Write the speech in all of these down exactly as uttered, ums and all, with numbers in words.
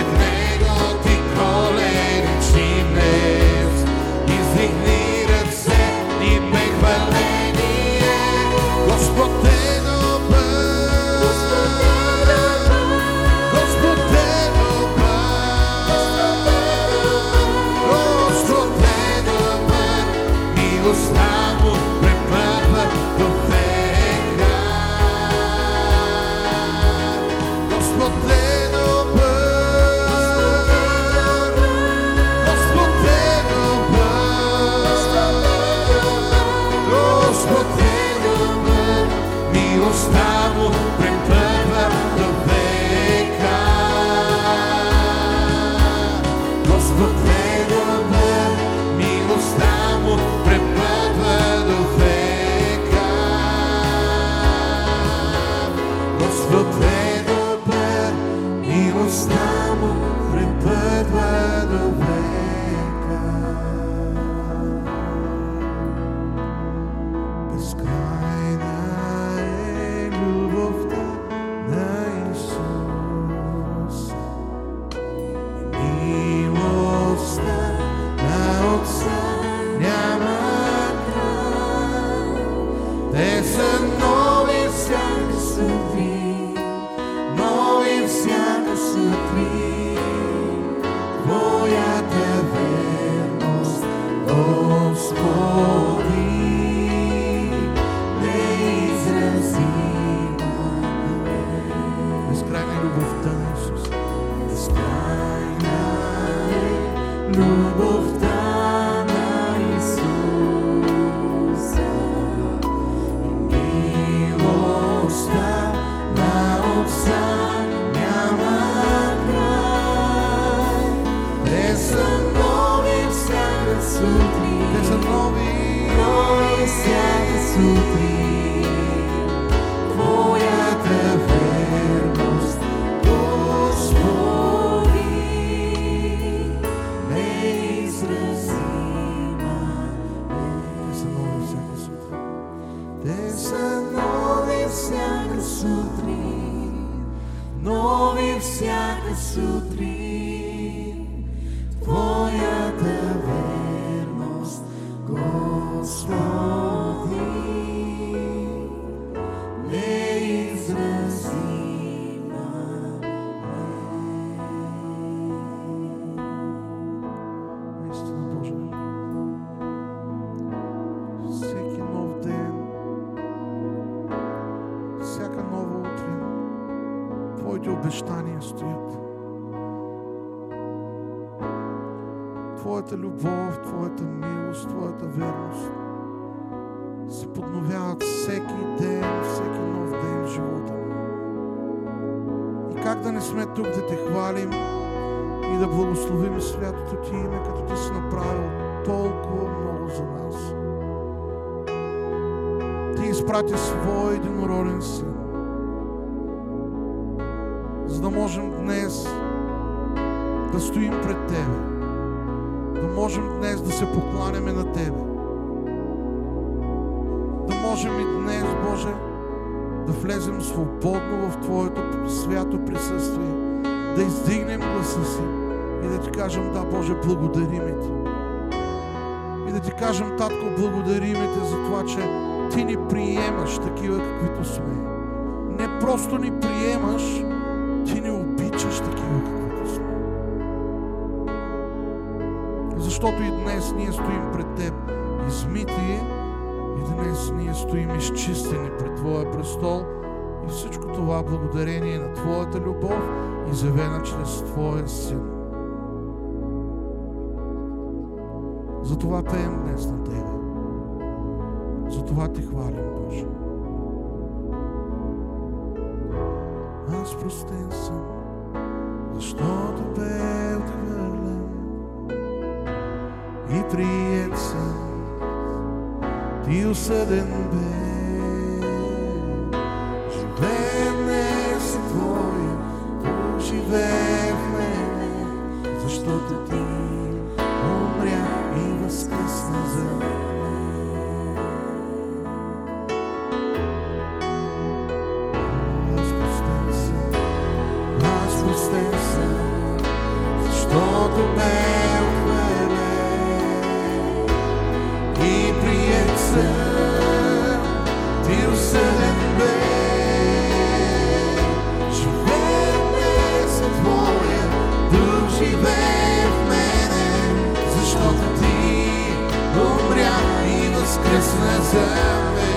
пред Него ти колени чинес. Издигни ръце и ме хваление. Господ е добър, Господ е добър, Господ е добър, милостта му препътва до века. Господ е добър, Господ е добър, Господ е добър, милостта му препътва до века. Господ е добър, милостта му препътва до века. Господ е добър, милостта му препътва до века. Безкрайна е любовта на Исус и милостта на Отца няма край. Те са нови всяка сутрин, нови всяка сутрин. Твоята верност, Господи, неизразима е. Безкрайна е любовта на Исус. Безкрайна е любовта на Исуса и милостта на Отца няма край. Те са нови всяка сутрин, те са нови, нови всяка сутрин. Твоята верност, Господи, неизразима е. Те са нови всяка сутрин, нови всяка сутрин. Твоята верност, Господи, неизразима е. Наистина, Боже, всеки нов ден, всяка нова утрин, Твоите обещания стоят. Твоята любов, Твоята милост, Твоята верност се подновяват всеки ден, всеки нов ден в живота ни. И как да не сме тук да Те хвалим и да благословим святото Ти име, като Ти си направил толкова много за нас. Ти изпрати Своя единороден Син, за да можем днес да стоим пред Тебе, да можем днес да се покланяме на Тебе, да можем и днес, Боже, да влезем свободно в Твоето свято присъствие, да издигнем гласа си и да Ти кажем: да, Боже, благодариме Ти. И да Ти кажем: Татко, благодариме Те за това, че Ти ни приемаш такива, каквито сме. Не просто ни приемаш, Ти ни обичаш такива, каквито сме. Защото и днес ние стоим пред Теб измити, и днес ние стоим изчистени пред Твоя престол, и всичко това благодарение на Твоята любов, изявена чрез Твоя Син. Затова пеем днес на Тебе. Затова Ти хвалим, Боже. Аз простен съм, защото бе отхвърлен, и приет съм, Ти осъден бе. Живее днес е Твоя, поживее в мене, защото Ти умря и възкръсна за мен. Аз простен съм, аз простен съм, защото ме отхвърля и приет съм, ти осъден бе. Живее вместо твоя дух, живее в мене, защото ти умря и възкръсна за мен.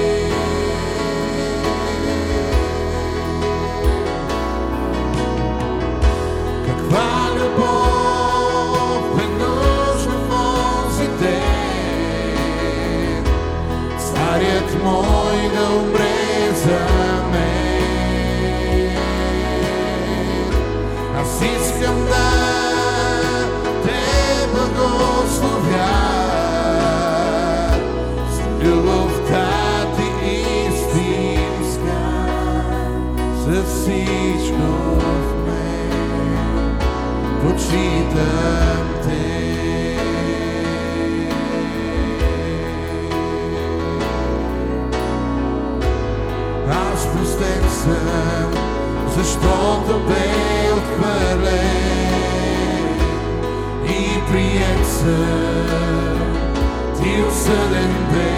Каква любов е нужна в онзи ден, царят мой да умре за мен. Аз искам да те благословя за любовта ти истинска, за всичко в мен почитам те. Аз простен съм, защото бе отхвърлен и приет съм, ти осъден бе.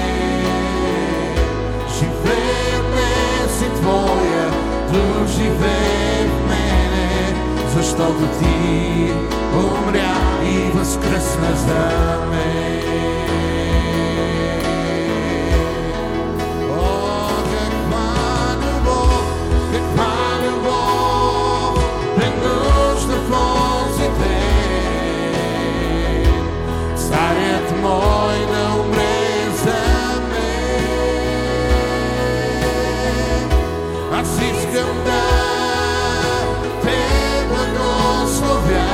Живее днес и твоя дух, живее в мене, защото ти умря и възкръсна за мен. Мой да умре за мен. Аз искам да те благословя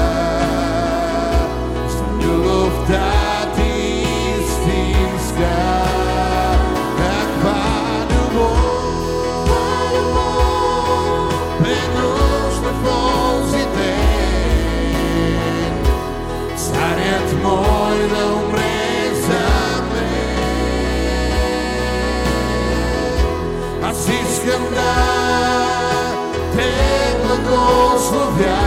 за любовта ти истинска. Каква любов е нужна в онзи ден, царят мой да умре за мен. Аз искам да те благословя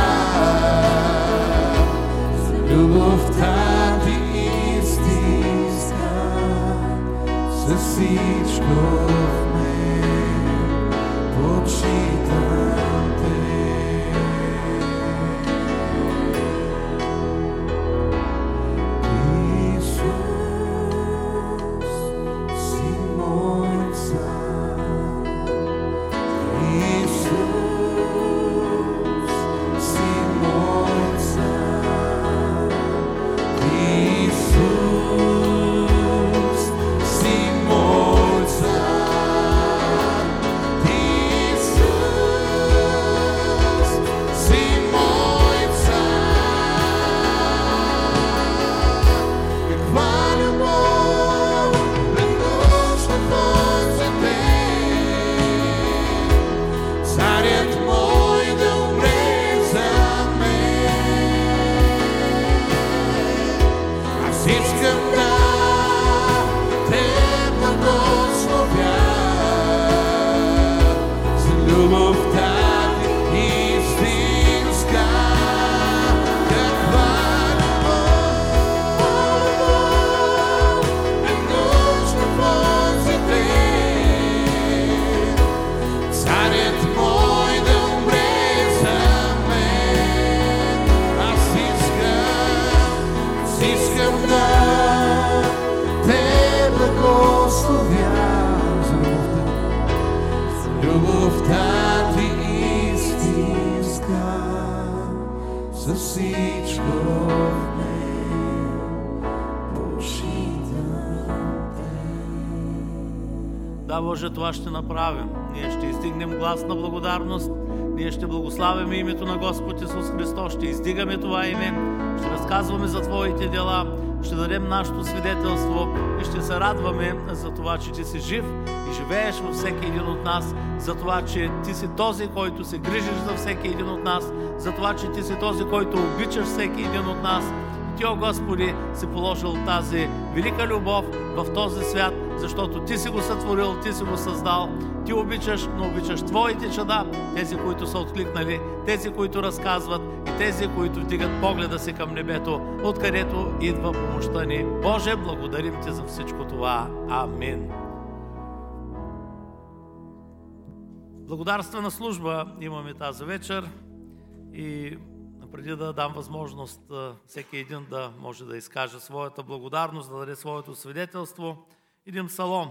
за любовта ти истинска, за всичко в мен почитам те. Любовта ти истинска, за всичко в мен почитам те. Да, Боже, това ще направим. Ние ще издигнем глас на благодарност, ние ще благославяме името на Господ Исус Христос, ще издигаме това име, ще разказваме за Твоите дела, ще дадем нашето свидетелство и ще се радваме за това, че Ти си жив и живееш във всеки един от нас, за това, че Ти си този, който се грижиш за всеки един от нас, за това, че Ти си този, който обичаш всеки един от нас. Ти, о Господи, си положил тази велика любов в този свят, защото Ти си го сътворил, Ти си го създал. Ти обичаш, но обичаш Твоите чада, тези, които са откликнали, тези, които разказват и тези, които вдигат погледа си към небето, откъдето идва помощта ни. Боже, благодарим Ти за всичко това. Амин. Благодарствена служба имаме тази вечер и преди да дам възможност всеки един да може да изкаже своята благодарност, да даде своето свидетелство, един псалом.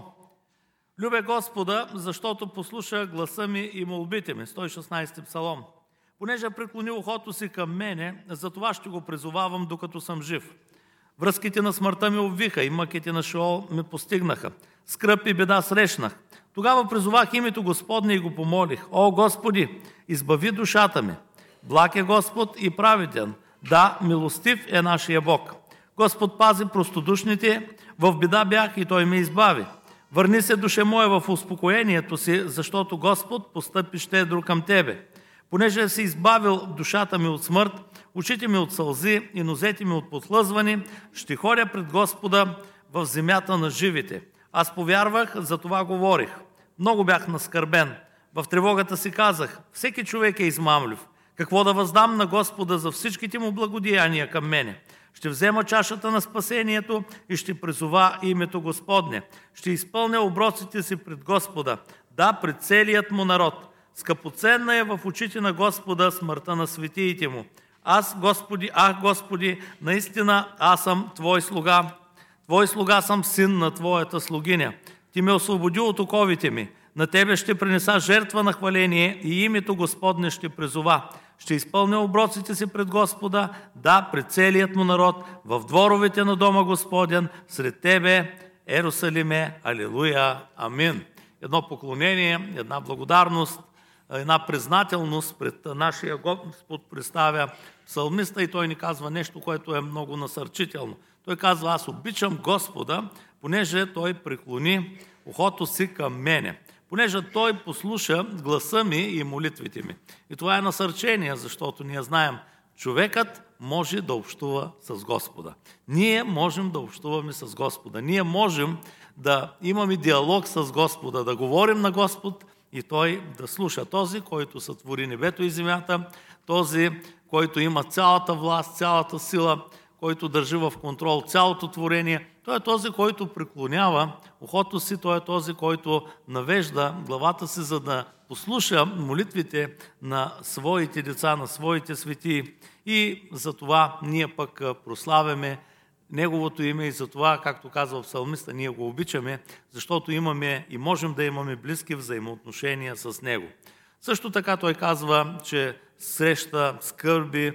Любя Господа, защото послуша гласа ми и молбите ми. сто и шестнадесети псалом. Понеже преклони ухото си към мене, затова ще го призовавам, докато съм жив. Връзките на смъртта ми обвиха и мъките на Шеол ме постигнаха. Скръб и беда срещнах. Тогава призовах името Господне и го помолих. О, Господи, избави душата ми. Благ е Господ и праведен. Да, милостив е нашия Бог. Господ пази простодушните, в беда бях и Той ме избави. Върни се, душе моя, в успокоението си, защото Господ постъпи щедро към тебе. Понеже си избавил душата ми от смърт, очите ми от сълзи и нозете ми от подхлъзване, ще ходя пред Господа в земята на живите. Аз повярвах, за това говорих. Много бях наскърбен. В тревогата си казах, всеки човек е измамлив. Какво да въздам на Господа за всичките му благодеяния към мене? Ще взема чашата на спасението и ще призова името Господне. Ще изпълня оброците си пред Господа, да, пред целият му народ. Скъпоценна е в очите на Господа смъртта на светиите му. Аз, Господи, ах, Господи, наистина аз съм Твой слуга. Твой слуга съм, син на Твоята слугиня. Ти ме освободи от оковите ми. На Тебе ще принеса жертва на хваление и името Господне ще призова. Ще изпълня оброците си пред Господа, да, пред целият му народ, в дворовете на дома Господен, сред Тебе, Ерусалиме, алилуя, амин. Едно поклонение, една благодарност, една признателност пред нашия Господ представя псалмиста и той ни казва нещо, което е много насърчително. Той казва, аз обичам Господа, понеже Той преклони ухото си към мене. Понеже Той послуша гласа ми и молитвите ми. И това е насърчение, защото ние знаем, човекът може да общува с Господа. Ние можем да общуваме с Господа. Ние можем да имаме диалог с Господа, да говорим на Господ и Той да слуша. Този, който сътвори небето и земята, този, който има цялата власт, цялата сила, който държи в контрол цялото творение, той е този, който преклонява ухото си, той е този, който навежда главата си, за да послуша молитвите на своите деца, на своите светии. И за това ние пък прославяме Неговото име и за това, както казва псалмиста, ние го обичаме, защото имаме и можем да имаме близки взаимоотношения с Него. Също така той казва, че среща скърби,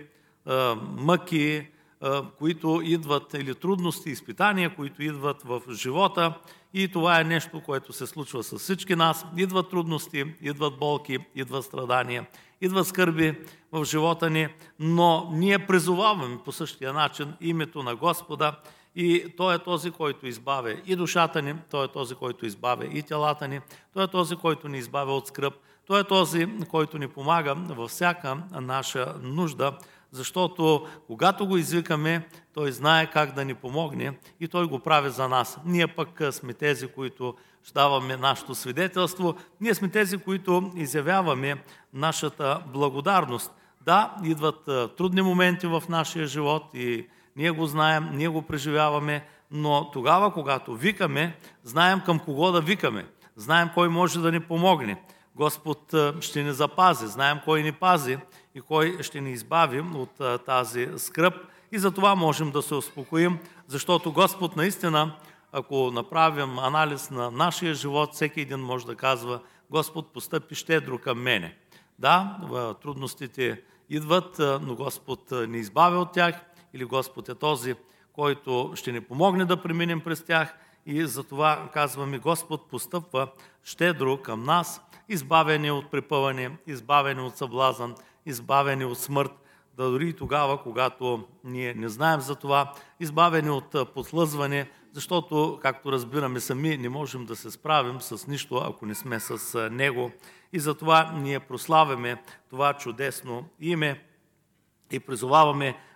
мъки, които идват, или трудности, изпитания, които идват в живота. И това е нещо, което се случва с всички нас. Идват трудности, идват болки, идват страдания, идват скърби в живота ни, но ние призоваваме по същия начин името на Господа и Той е този, който избавя и душата ни, Той е този, който избавя и телата ни, Той е този, който ни избавя от скръб, Той е този, който ни помага във всяка наша нужда, защото когато го извикаме, Той знае как да ни помогне и Той го прави за нас. Ние пък сме тези, които ще даваме нашето свидетелство, ние сме тези, които изявяваме нашата благодарност. Да, идват трудни моменти в нашия живот и ние го знаем, ние го преживяваме, но тогава, когато викаме, знаем към кого да викаме, знаем кой може да ни помогне. Господ ще ни запази, знаем кой ни пази и кой ще ни избави от тази скръб. И за това можем да се успокоим, защото Господ наистина, ако направим анализ на нашия живот, всеки един може да казва, Господ постъпи щедро към мене. Да, трудностите идват, но Господ ни избави от тях, или Господ е този, който ще ни помогне да преминем през тях. И затова казваме, Господ постъпва щедро към нас, избавени от препъване, избавени от съблазън, избавени от смърт, да дори и тогава, когато ние не знаем за това, избавени от подхлъзване, защото, както разбираме сами, не можем да се справим с нищо, ако не сме с Него. И затова ние прославяме това чудесно име и призоваваме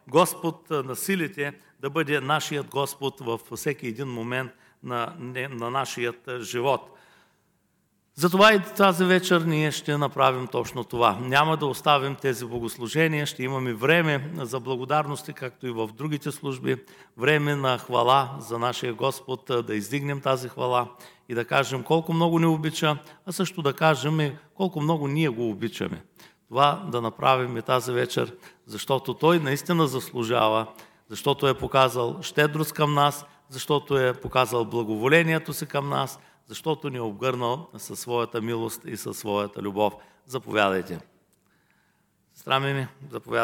Господ на силите да бъде нашият Господ във всеки един момент на, на нашият живот. Затова и тази вечер ние ще направим точно това. Няма да оставим тези богослужения, ще имаме време за благодарности, както и в другите служби, време на хвала за нашия Господ, да издигнем тази хвала и да кажем колко много ни обича, а също да кажем и колко много ние го обичаме. Това да направим и тази вечер, защото Той наистина заслужава, защото е показал щедрост към нас, защото е показал благоволението си към нас, защото ни е обгърнал със своята милост и със своята любов. Заповядайте. Сестра Мими, заповядайте.